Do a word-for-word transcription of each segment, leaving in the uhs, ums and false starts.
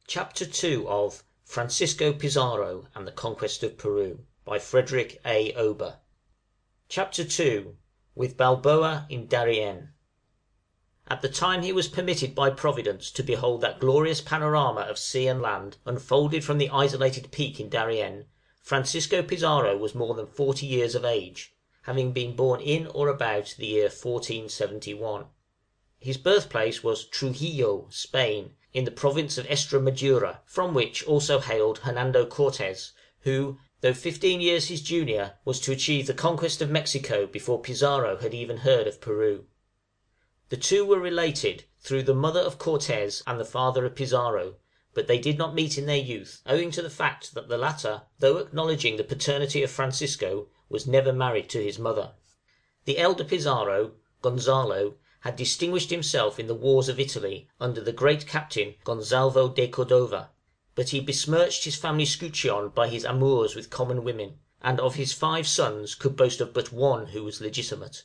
CHAPTER two of Francisco Pizarro and the Conquest of Peru by Frederick A. Ober CHAPTER II WITH BALBOA IN DARIEN At the time he was permitted by Providence to behold that glorious panorama of sea and land unfolded from the isolated peak in Darien, Francisco Pizarro was more than forty years of age, having been born in or about the year fourteen seventy-one. His birthplace was Truxillo, Spain, in the province of Estremadura, from which also hailed Hernando Cortés, who, though fifteen years his junior, was to achieve the conquest of Mexico before Pizarro had even heard of Peru. The two were related, through the mother of Cortés and the father of Pizarro, but they did not meet in their youth, owing to the fact that the latter, though acknowledging the paternity of Francisco, was never married to his mother. The elder Pizarro, Gonzalo, had distinguished himself in the wars of Italy, under the great captain Gonzalvo de Cordova, but he besmirched his family scutcheon by his amours with common women, and of his five sons could boast of but one who was legitimate.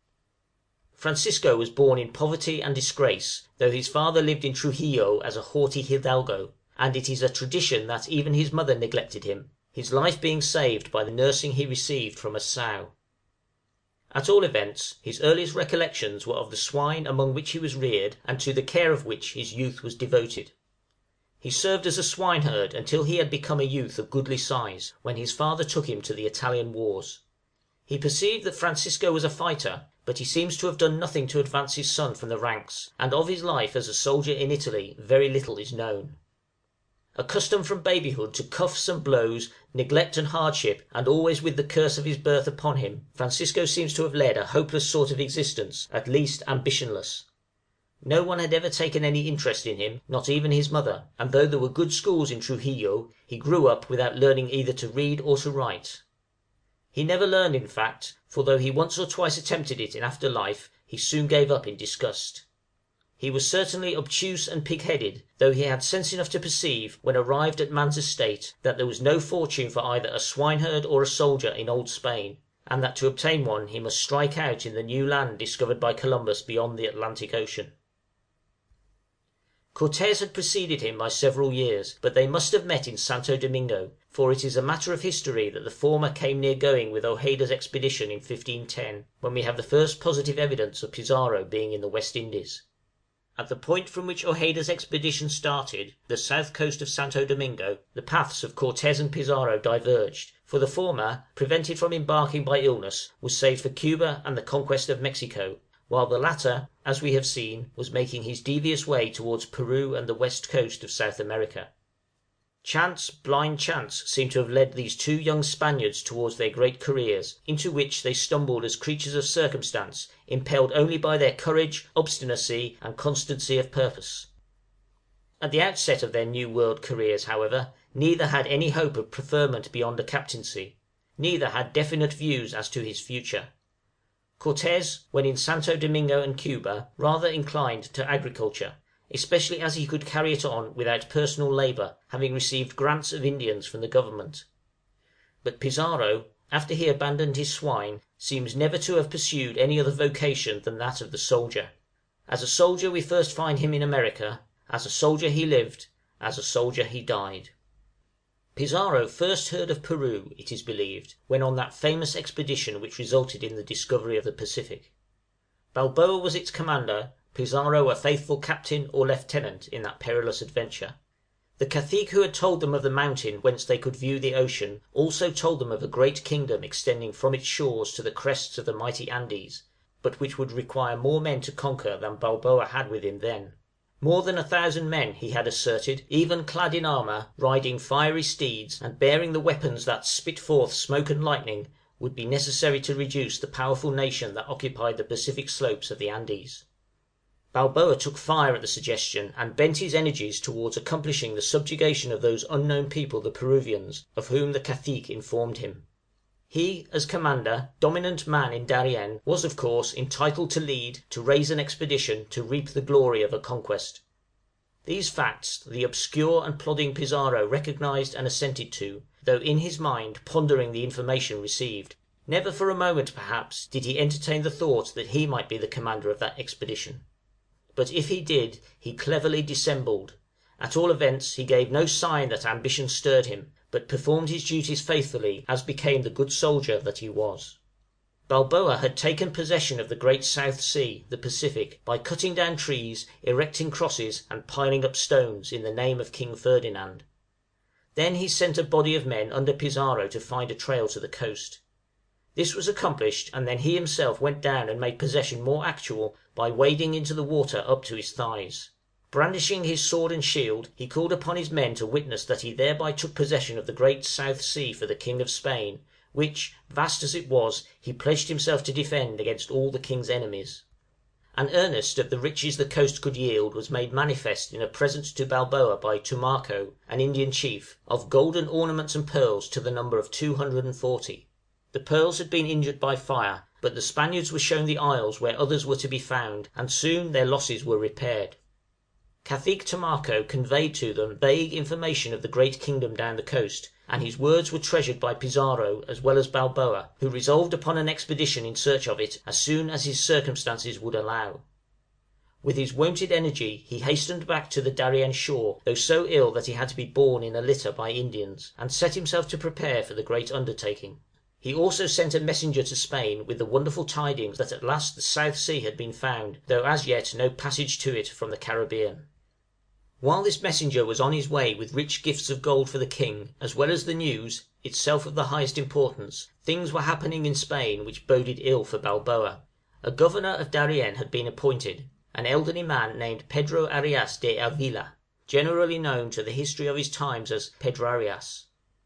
Francisco was born in poverty and disgrace, though his father lived in Truxillo as a haughty hidalgo, and it is a tradition that even his mother neglected him, his life being saved by the nursing he received from a sow. At all events, his earliest recollections were of the swine among which he was reared, and to the care of which his youth was devoted. He served as a swineherd until he had become a youth of goodly size, when his father took him to the Italian wars. He perceived that Francisco was a fighter, but he seems to have done nothing to advance his son from the ranks, and of his life as a soldier in Italy very little is known. Accustomed from babyhood to cuffs and blows, neglect and hardship, and always with the curse of his birth upon him, Francisco seems to have led a hopeless sort of existence, at least ambitionless. No one had ever taken any interest in him, not even his mother, and though there were good schools in Truxillo, he grew up without learning either to read or to write. He never learned, in fact, for though he once or twice attempted it in after life, he soon gave up in disgust. He was certainly obtuse and pig-headed, though he had sense enough to perceive, when arrived at man's estate, that there was no fortune for either a swineherd or a soldier in old Spain, and that to obtain one he must strike out in the new land discovered by Columbus beyond the Atlantic Ocean. Cortés had preceded him by several years, but they must have met in Santo Domingo, for it is a matter of history that the former came near going with Ojeda's expedition in fifteen ten, when we have the first positive evidence of Pizarro being in the West Indies. At the point from which Ojeda's expedition started, the south coast of Santo Domingo, the paths of Cortés and Pizarro diverged, for the former, prevented from embarking by illness, was saved for Cuba and the conquest of Mexico, while the latter, as we have seen, was making his devious way towards Peru and the west coast of South America. Chance, blind chance, seemed to have led these two young Spaniards towards their great careers, into which they stumbled as creatures of circumstance, impelled only by their courage, obstinacy, and constancy of purpose. At the outset of their new world careers, however, neither had any hope of preferment beyond a captaincy, neither had definite views as to his future. Cortés, when in Santo Domingo and Cuba, rather inclined to agriculture, especially as he could carry it on without personal labor, having received grants of Indians from the government. But Pizarro, after he abandoned his swine, seems never to have pursued any other vocation than that of the soldier. As a soldier we first find him in America, as a soldier he lived, as a soldier he died. Pizarro first heard of Peru, it is believed, when on that famous expedition which resulted in the discovery of the Pacific. Balboa was its commander, Pizarro a faithful captain or lieutenant in that perilous adventure. The cacique who had told them of the mountain whence they could view the ocean also told them of a great kingdom extending from its shores to the crests of the mighty Andes, but which would require more men to conquer than Balboa had with him then. More than a thousand men, he had asserted, even clad in armour, riding fiery steeds, and bearing the weapons that spit forth smoke and lightning, would be necessary to reduce the powerful nation that occupied the Pacific slopes of the Andes. Balboa took fire at the suggestion, and bent his energies towards accomplishing the subjugation of those unknown people the Peruvians, of whom the cacique informed him. He, as commander, dominant man in Darien, was of course entitled to lead, to raise an expedition, to reap the glory of a conquest. These facts the obscure and plodding Pizarro recognized and assented to, though in his mind pondering the information received. Never for a moment, perhaps, did he entertain the thought that he might be the commander of that expedition. But if he did, he cleverly dissembled, At all events he gave no sign that ambition stirred him, but performed his duties faithfully as became the good soldier that he was. Balboa had taken possession of the great South Sea, the Pacific, by cutting down trees, erecting crosses, and piling up stones, in the name of King Ferdinand. Then he sent a body of men under Pizarro to find a trail to the coast. This was accomplished, and then he himself went down and made possession more actual by wading into the water up to his thighs. Brandishing his sword and shield, he called upon his men to witness that he thereby took possession of the great South Sea for the King of Spain, which, vast as it was, he pledged himself to defend against all the king's enemies. An earnest of the riches the coast could yield was made manifest in a present to Balboa by Tumaco, an Indian chief, of golden ornaments and pearls to the number of two hundred and forty. The pearls had been injured by fire, but the Spaniards were shown the isles where others were to be found, and soon their losses were repaired. Cacique Tumaco conveyed to them vague information of the great kingdom down the coast, and his words were treasured by Pizarro as well as Balboa, who resolved upon an expedition in search of it as soon as his circumstances would allow. With his wonted energy he hastened back to the Darien shore, though so ill that he had to be borne in a litter by Indians, and set himself to prepare for the great undertaking. He also sent a messenger to Spain with the wonderful tidings that at last the South Sea had been found, though as yet no passage to it from the Caribbean. While this messenger was on his way with rich gifts of gold for the king, as well as the news, itself of the highest importance, things were happening in Spain which boded ill for Balboa. A governor of Darien had been appointed, an elderly man named Pedro Arias de Avila, generally known to the history of his times as Pedrarias.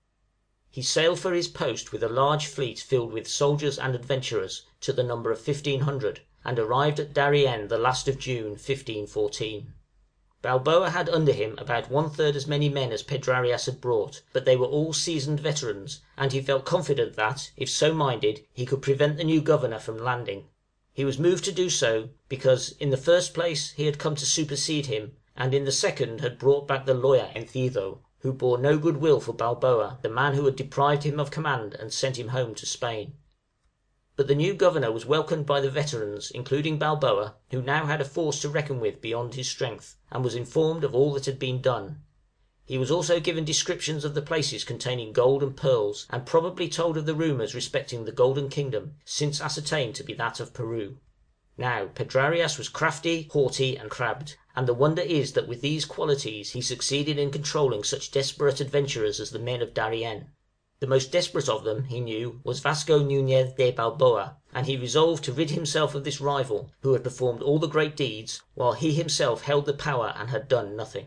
He sailed for his post with a large fleet filled with soldiers and adventurers, to the number of fifteen hundred, and arrived at Darien the last of June, fifteen fourteen. Balboa had under him about one third as many men as Pedrarias had brought, but they were all seasoned veterans, and he felt confident that, if so minded, he could prevent the new governor from landing. He was moved to do so, because, in the first place, he had come to supersede him, and in the second had brought back the lawyer Enciso, who bore no good will for Balboa, the man who had deprived him of command and sent him home to Spain. But the new governor was welcomed by the veterans, including Balboa, who now had a force to reckon with beyond his strength, and was informed of all that had been done. He was also given descriptions of the places containing gold and pearls, and probably told of the rumours respecting the Golden Kingdom, since ascertained to be that of Peru. Now Pedrarias was crafty, haughty, and crabbed, and the wonder is that with these qualities he succeeded in controlling such desperate adventurers as the men of Darien. The most desperate of them, he knew, was Vasco Nuñez de Balboa, and he resolved to rid himself of this rival, who had performed all the great deeds, while he himself held the power and had done nothing.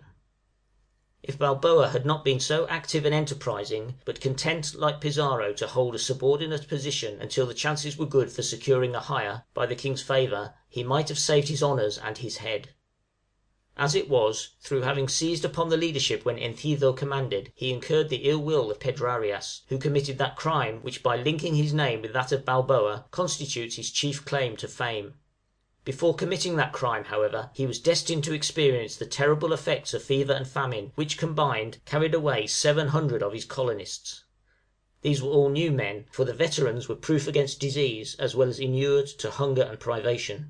If Balboa had not been so active and enterprising, but content, like Pizarro, to hold a subordinate position until the chances were good for securing a hire, by the king's favour, he might have saved his honours and his head. As it was, through having seized upon the leadership when Enciso commanded, he incurred the ill will of Pedrarias, who committed that crime which by linking his name with that of Balboa constitutes his chief claim to fame. Before committing that crime, however, he was destined to experience the terrible effects of fever and famine, which combined carried away seven hundred of his colonists. These were all new men, for the veterans were proof against disease as well as inured to hunger and privation.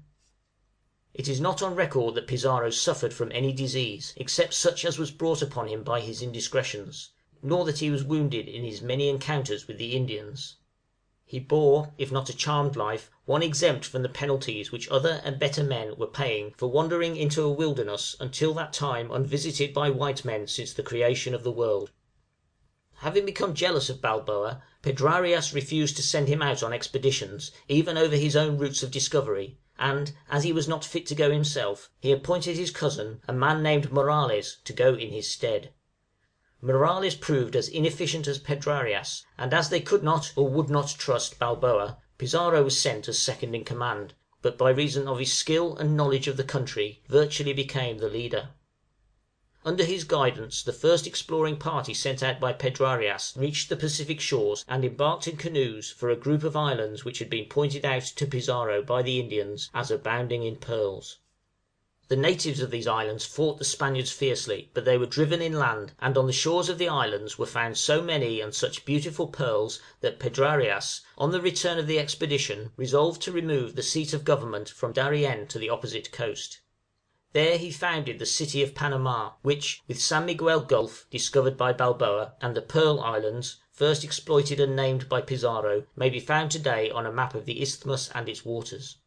It is not on record that Pizarro suffered from any disease, except such as was brought upon him by his indiscretions, nor that he was wounded in his many encounters with the Indians. He bore, if not a charmed life, one exempt from the penalties which other and better men were paying for wandering into a wilderness until that time unvisited by white men since the creation of the world. Having become jealous of Balboa, Pedrarias refused to send him out on expeditions, even over his own routes of discovery, and, as he was not fit to go himself, he appointed his cousin, a man named Morales, to go in his stead. Morales proved as inefficient as Pedrarias, and as they could not or would not trust Balboa, Pizarro was sent as second in command, but by reason of his skill and knowledge of the country, virtually became the leader. Under his guidance the first exploring party sent out by Pedrarias reached the Pacific shores and embarked in canoes for a group of islands which had been pointed out to Pizarro by the Indians as abounding in pearls. The natives of these islands fought the Spaniards fiercely, but they were driven inland, and on the shores of the islands were found so many and such beautiful pearls that Pedrarias, on the return of the expedition, resolved to remove the seat of government from Darien to the opposite coast. There he founded the city of Panama, which, with San Miguel Gulf, discovered by Balboa, and the Pearl Islands, first exploited and named by Pizarro, may be found to day on a map of the isthmus and its waters.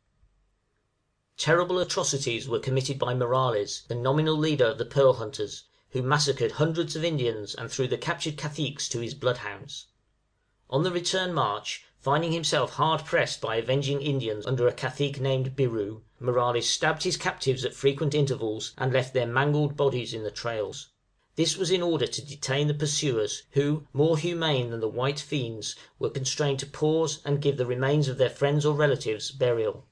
Terrible atrocities were committed by Morales, the nominal leader of the pearl hunters, who massacred hundreds of Indians and threw the captured caciques to his bloodhounds. On the return march, finding himself hard pressed by avenging Indians under a cacique named Biru, Morales stabbed his captives at frequent intervals, and left their mangled bodies in the trails. This was in order to detain the pursuers, who, more humane than the white fiends, were constrained to pause and give the remains of their friends or relatives burial.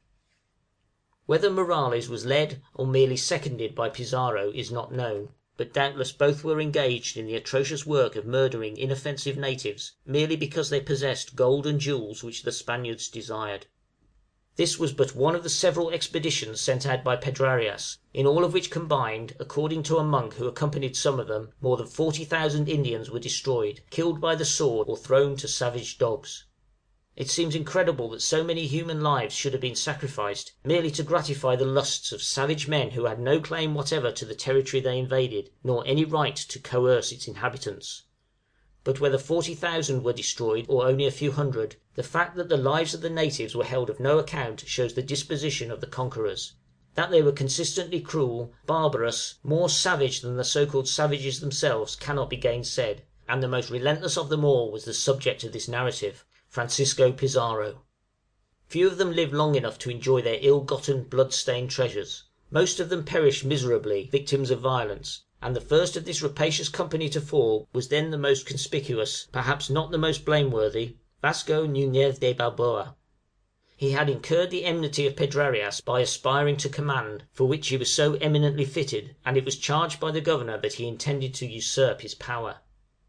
Whether Morales was led or merely seconded by Pizarro is not known, but doubtless both were engaged in the atrocious work of murdering inoffensive natives, merely because they possessed gold and jewels which the Spaniards desired. This was but one of the several expeditions sent out by Pedrarias, in all of which combined, according to a monk who accompanied some of them, more than forty thousand Indians were destroyed, killed by the sword, or thrown to savage dogs. It seems incredible that so many human lives should have been sacrificed, merely to gratify the lusts of savage men who had no claim whatever to the territory they invaded, nor any right to coerce its inhabitants. But whether forty thousand were destroyed, or only a few hundred, the fact that the lives of the natives were held of no account shows the disposition of the conquerors. That they were consistently cruel, barbarous, more savage than the so-called savages themselves cannot be gainsaid, and the most relentless of them all was the subject of this narrative, Francisco Pizarro. Few of them lived long enough to enjoy their ill-gotten, blood-stained treasures. Most of them perished miserably, victims of violence, and the first of this rapacious company to fall was then the most conspicuous, perhaps not the most blameworthy, Vasco Núñez de Balboa. He had incurred the enmity of Pedrarias by aspiring to command, for which he was so eminently fitted, and it was charged by the governor that he intended to usurp his power.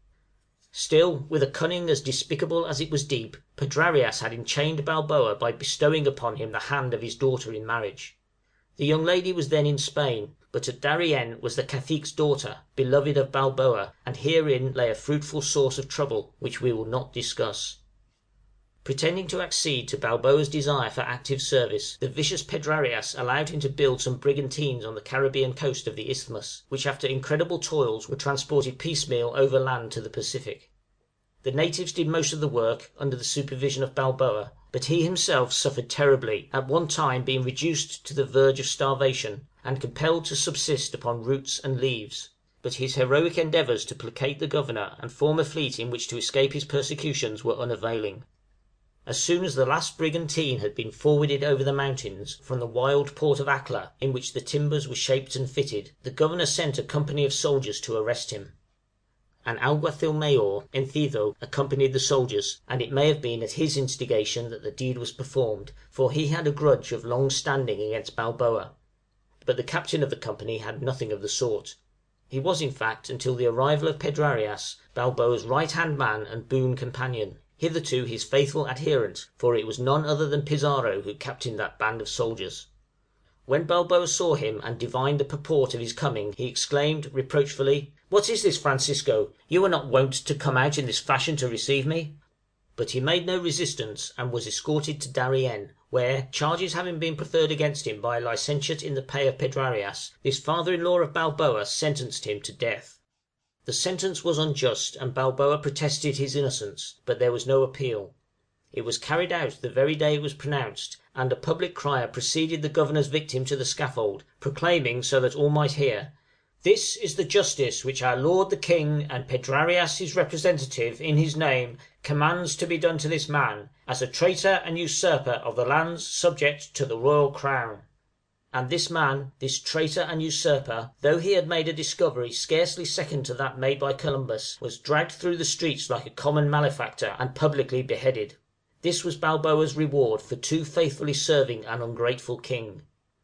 Still, with a cunning as despicable as it was deep, Pedrarias had enchained Balboa by bestowing upon him the hand of his daughter in marriage. The young lady was then in Spain, but at Darien was the cacique's daughter, beloved of Balboa, and herein lay a fruitful source of trouble, which we will not discuss. Pretending to accede to Balboa's desire for active service, the vicious Pedrarias allowed him to build some brigantines on the Caribbean coast of the isthmus, which after incredible toils were transported piecemeal overland to the Pacific. The natives did most of the work, under the supervision of Balboa, but he himself suffered terribly, at one time being reduced to the verge of starvation, and compelled to subsist upon roots and leaves; but his heroic endeavors to placate the governor and form a fleet in which to escape his persecutions were unavailing. As soon as the last brigantine had been forwarded over the mountains, from the wild port of Acla, in which the timbers were shaped and fitted, the governor sent a company of soldiers to arrest him. An alguacil mayor, Enciso, accompanied the soldiers, and it may have been at his instigation that the deed was performed, for he had a grudge of long standing against Balboa; but the captain of the company had nothing of the sort. He was in fact, until the arrival of Pedrarias, Balboa's right hand man and boon companion, hitherto his faithful adherent, for it was none other than Pizarro who captained that band of soldiers. When Balboa saw him and divined the purport of his coming, he exclaimed, reproachfully, "What is this, Francisco? You are not wont to come out in this fashion to receive me." But he made no resistance, and was escorted to Darien, where, charges having been preferred against him by a licentiate in the pay of Pedrarias, this father-in-law of Balboa sentenced him to death. The sentence was unjust, and Balboa protested his innocence, but there was no appeal. It was carried out the very day it was pronounced, and a public crier preceded the governor's victim to the scaffold, proclaiming, so that all might hear, "This is the justice which our lord the king, and Pedrarias his representative, in his name, commands to be done to this man, as a traitor and usurper of the lands subject to the royal crown." And this man, this traitor and usurper, though he had made a discovery scarcely second to that made by Columbus, was dragged through the streets like a common malefactor, and publicly beheaded. This was Balboa's reward for too faithfully serving an ungrateful king.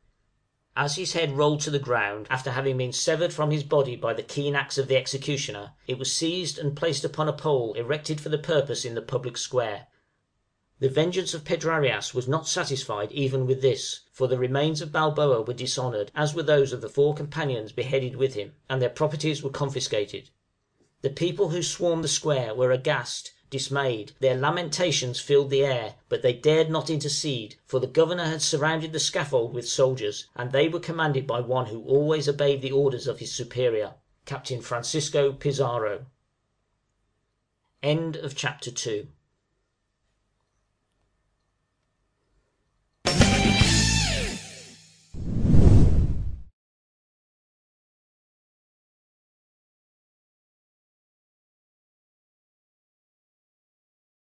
As his head rolled to the ground, after having been severed from his body by the keen axe of the executioner, it was seized and placed upon a pole erected for the purpose in the public square. The vengeance of Pedrarias was not satisfied even with this, for the remains of Balboa were dishonoured, as were those of the four companions beheaded with him, and their properties were confiscated. The people who swarmed the square were aghast, Dismayed, their lamentations filled the air, but they dared not intercede, for the governor had surrounded the scaffold with soldiers, and they were commanded by one who always obeyed the orders of his superior, Captain Francisco Pizarro. CHAPTER III.